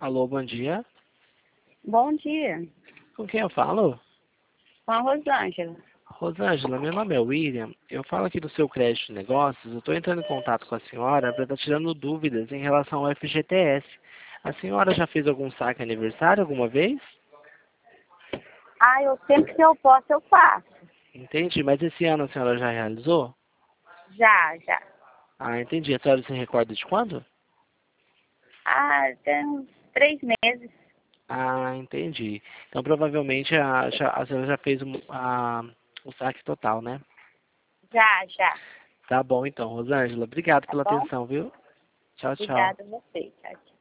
Alô, bom dia. Bom dia, Com quem eu falo? com a Rosângela. Rosângela, meu nome é William. Eu falo aqui do seu crédito de negócios. Eu estou entrando em contato com a senhora para estar tirando dúvidas em relação ao FGTS. A senhora já fez algum saque aniversário alguma vez? Ah, eu sempre que eu posso eu faço. Entendi, mas esse ano a senhora já realizou? Já. Ah, entendi. A senhora se recorda de quando? Ah, tem uns 3 meses. Ah, entendi. Então provavelmente a senhora já fez o saque total, né? Já. Tá bom então, Rosângela. Obrigado Tá pela bom? atenção, viu? Tchau, tchau. Obrigada a você. Tchau, tchau.